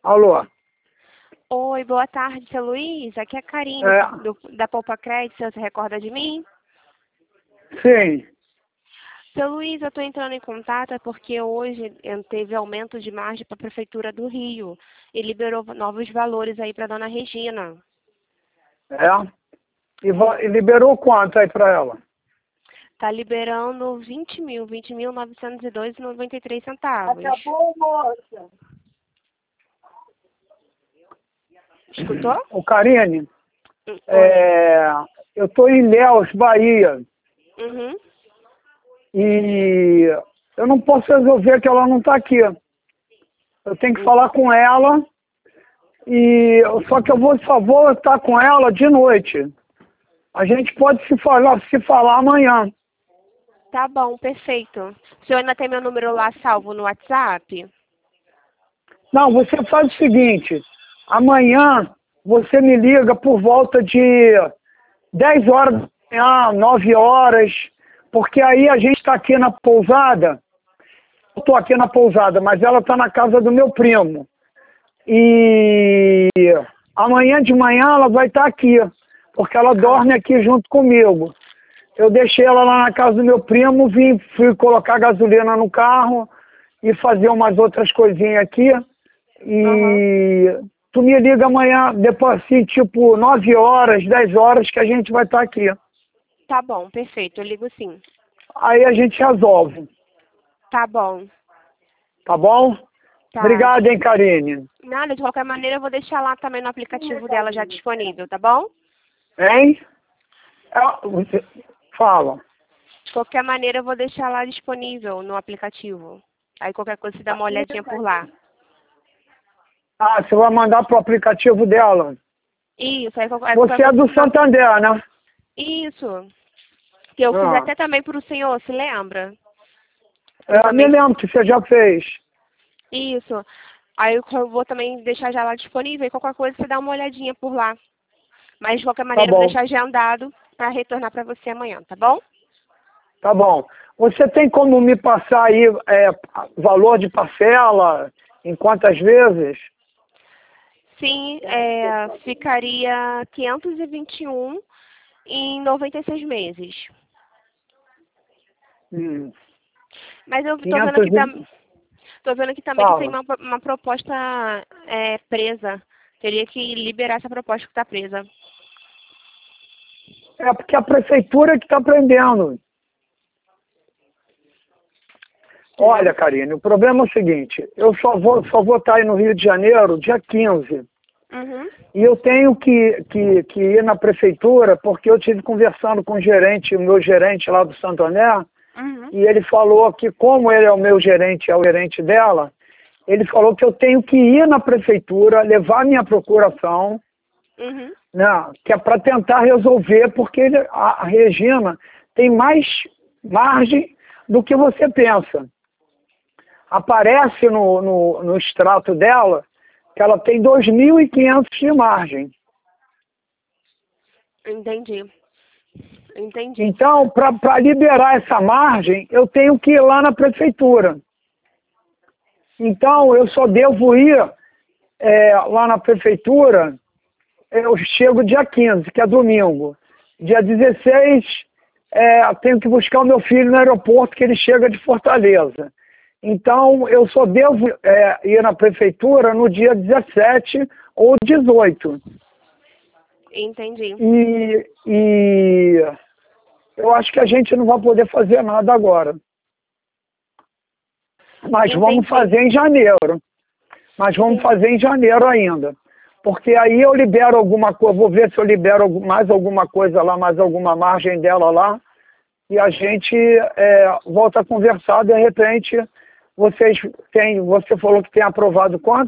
Alô? Oi, boa tarde, seu Luiz. Aqui é a Karine, É, da Poupa Crédito. Você recorda de mim? sim. Seu Luiz, eu estou entrando em contato porque hoje teve aumento de margem para a Prefeitura do Rio e liberou novos valores aí para dona Regina. É. E liberou quanto aí pra ela? Está liberando 20.902,93 centavos. Acabou, moça. Escutou? Ô, Karine, Oi. eu tô em Ilhéus, Bahia, Uhum. e eu não posso resolver que ela não tá aqui. Eu tenho que falar com ela, só que só vou estar com ela de noite. A gente pode se falar amanhã. Tá bom, perfeito. O senhor ainda tem meu número lá salvo no WhatsApp? Não, você faz o seguinte, amanhã você me liga por volta de 10 horas da manhã, 9 horas, porque aí a gente está aqui na pousada. Eu estou aqui na pousada, mas ela está na casa do meu primo. E amanhã de manhã ela vai estar aqui, porque ela Ah, dorme aqui junto comigo. Eu deixei ela lá na casa do meu primo, fui colocar gasolina no carro e fazer umas outras coisinhas aqui. aham. E tu me liga amanhã, depois assim, tipo 9 horas, 10 horas, que a gente vai estar aqui. Tá bom, perfeito. Eu ligo sim. Aí a gente resolve, Tá bom. tá bom? Tá. Obrigado, hein, Karine. Nada, de qualquer maneira eu vou deixar lá também no aplicativo dela já disponível, tá bom? Hein? Você fala. De qualquer maneira eu vou deixar lá disponível no aplicativo. Aí qualquer coisa você dá uma olhadinha por lá. Ah, você vai mandar pro aplicativo dela. Isso, aí qualquer Você é coisa do você dá... Santander, né? Isso. Que eu fiz Ah, até também pro senhor, se lembra? Que eu me também... lembro que você já fez. Isso. Aí eu vou também deixar já lá disponível. E qualquer coisa você dá uma olhadinha por lá. Mas de qualquer Tá maneira eu vou bom, deixar agendado para retornar para você amanhã, tá bom? tá bom. Você tem como me passar aí valor de parcela, em quantas vezes? Sim, ficaria 521 em 96 meses. Hum, Mas eu 500 tô vendo aqui também que tem Fala. uma proposta presa. Teria que liberar essa proposta que está presa. É porque a prefeitura que está prendendo. Olha, Entendeu? Karine, o problema é o seguinte, eu só vou estar aí no Rio de Janeiro dia 15. Uhum. E eu tenho que ir na prefeitura, porque eu tive conversando com o meu gerente lá do Santo André, Uhum. e ele falou que como ele é o meu gerente, é o gerente dela, ele falou que eu tenho que ir na prefeitura, levar minha procuração, Uhum. né, que é para tentar resolver, porque a Regina tem mais margem do que você pensa. Aparece no extrato dela que ela tem 2.500 de margem. Entendi. Entendi. Então, para liberar essa margem, eu tenho que ir lá na prefeitura. Então, eu só devo ir lá na prefeitura, eu chego dia 15, que é domingo. Dia 16, tenho que buscar o meu filho no aeroporto, que ele chega de Fortaleza. Então, eu só devo ir na prefeitura no dia 17 ou 18. Entendi. E eu acho que a gente não vai poder fazer nada agora. Mas vamos Entendi. fazer em janeiro. Mas vamos Entendi. fazer em janeiro ainda. Porque aí eu libero alguma coisa, vou ver se eu libero mais alguma coisa lá, mais alguma margem dela lá. E a gente volta a conversar, de repente, você falou que tem aprovado quanto?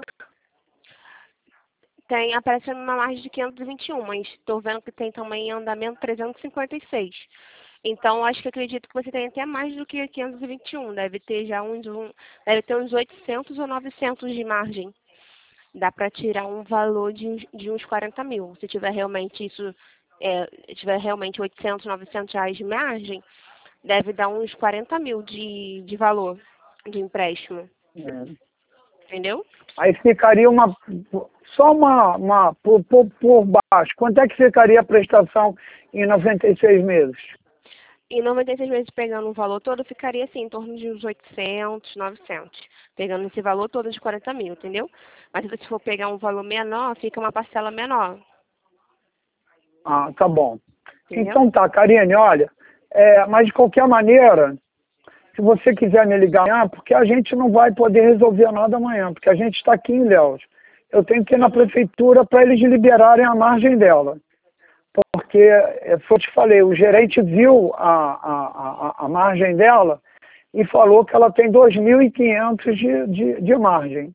Aparece uma margem de 521, mas estou vendo que tem também em andamento 356. Então, acredito que você tem até mais do que 521. Deve ter já deve ter uns 800 ou 900 de margem. Dá para tirar um valor de uns 40 mil. Se tiver realmente tiver realmente 800, 900 reais de margem, deve dar uns 40 mil de valor de empréstimo. É. Entendeu? Aí ficaria só por baixo. Quanto é que ficaria a prestação em 96 meses? Em 96 meses, pegando o valor todo, ficaria assim, em torno de uns 800, 900. Pegando esse valor todo de 40 mil, entendeu? Mas se você for pegar um valor menor, fica uma parcela menor. Ah, tá bom. Entendeu? Então tá, Karine, olha, mas de qualquer maneira, se você quiser me ligar amanhã, porque a gente não vai poder resolver nada amanhã, porque a gente está aqui em Ilhéus. Eu tenho que ir na prefeitura para eles liberarem a margem dela. Porque, eu te falei, o gerente viu a margem dela e falou que ela tem 2.500 de margem.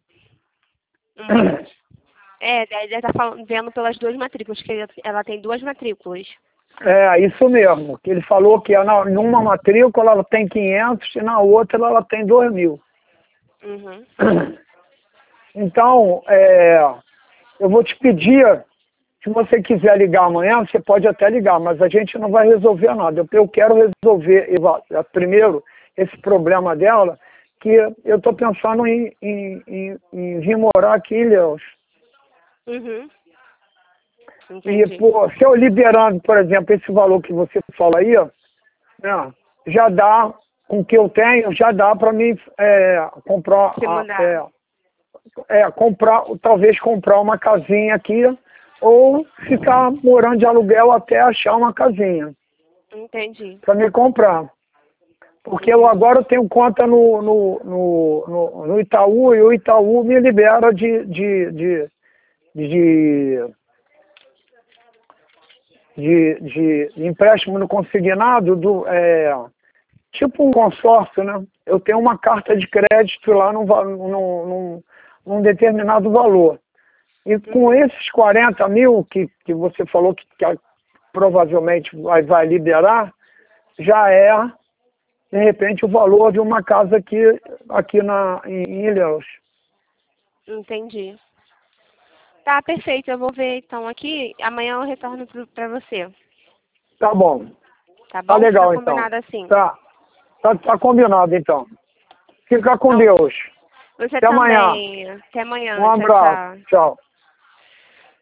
Daí está vendo pelas duas matrículas, que ela tem duas matrículas. Isso mesmo. Que ele falou que numa matrícula ela tem 500 e na outra ela tem 2.000. Uhum. Então, eu vou te pedir, se você quiser ligar amanhã, você pode até ligar, mas a gente não vai resolver nada. Eu quero resolver primeiro esse problema dela, que eu estou pensando em vir morar aqui em Ilhéus. Uhum. E, se eu liberando, por exemplo, esse valor que você falou aí, né, já dá, com o que eu tenho, já dá para mim comprar, talvez comprar uma casinha aqui, ou ficar morando de aluguel até achar uma casinha. Entendi. Para me comprar. Porque eu agora tenho conta no Itaú, e o Itaú me libera de empréstimo no consignado, tipo um consórcio, né? Eu tenho uma carta de crédito lá num determinado valor. E com esses 40 mil que você falou que provavelmente vai liberar, já de repente, o valor de uma casa aqui em Ilhéus. Entendi. Tá, perfeito. Eu vou ver então aqui. Amanhã eu retorno para você. Tá bom. Tá bom? Tá legal, tá então. Combinado assim. Tá combinado, então. Fica com Deus. Você Até também. amanhã. Até amanhã. Um abraço. Tchau.